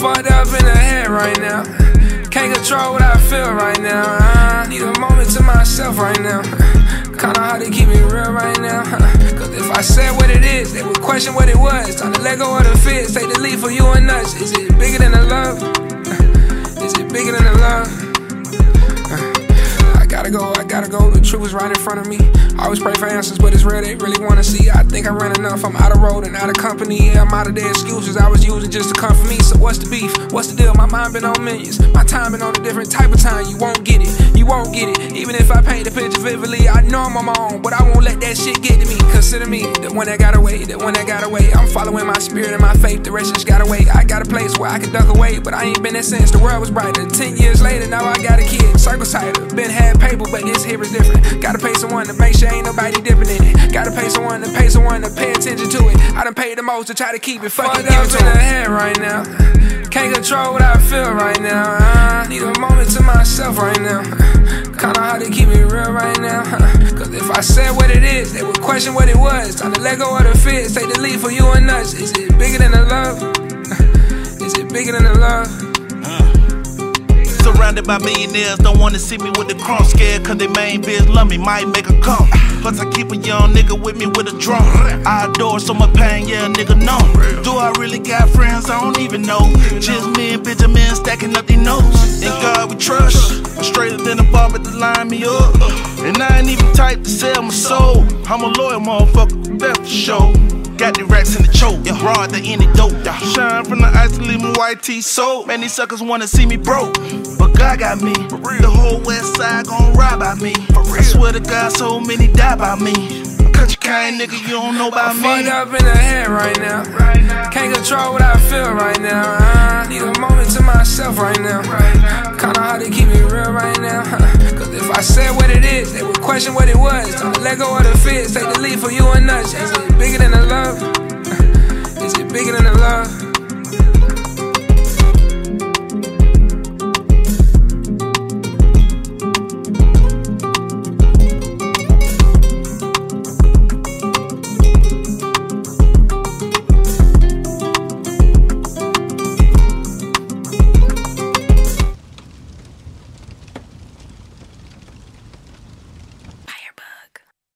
fucked up in the head right now. Can't control what I feel right now. I need a moment to myself right now. Kinda hard to keep it real right now. Cause if I said what it is, they would question what it was. Time to let go of the fears, take the lead for you and us. Is it bigger than the love? Is it bigger than the love? I gotta go, the truth is right in front of me. I always pray for answers, but it's real, they really wanna see. I think I ran enough, I'm out of road and out of company. Yeah, I'm out of their excuses I was using just to come for me. So what's the beef? What's the deal? My mind been on millions. My time been on a different type of time. You won't get it, you won't get it. Even if I paint the picture vividly, I know I'm on my own, but I won't let that shit get to me. Consider me the one that got away, the one that got away. I'm following my spirit and my faith, the rest just got away. I got a place where I can duck away, but I ain't been there since the world was brighter. 10 years later, now I got a kid, circle tighter. Been had paper, but this here is different. Gotta pay someone to make sure ain't nobody dipping in it. Gotta pay someone to pay attention to it. I done paid the most to try to keep it fucking up in the head right now. Can't control what I feel right now. I need a moment to myself right now. Kinda hard to keep it real right now. Cause if I said what it is, they would question what it was. Time to let go of the fears, take the lead for you and us. Is it bigger than the love? Is it bigger than the love? Surrounded by millionaires, don't wanna see me with the crumb. Scared cause they main biz love me, might make a come. Plus I keep a young nigga with me with a drum. I adore so much pain, yeah, nigga know. Do I really got friends? I don't even know. Just me and Benjamin stacking up these notes. In God we trust. I'm straighter than a barber to line me up. And I ain't even type to sell my soul. I'm a loyal motherfucker, that's for sure. Got the racks in the choke, raw the any dope. Shine from the ice to leave me white tee soap. Man, these suckers wanna see me broke, but God got me. The whole west side gon' ride by me. I swear to God, so many die by me. Country kind nigga, you don't know about me. I'm fucked up in the head right now. Can't control what I feel right now. I need a moment to myself right now. Kinda hard to keep it real right now. Cause if I said what it is, they would question what it was. Time to let go of the fears, take the lead for you and us. Is it bigger than the love? Is it bigger than the love?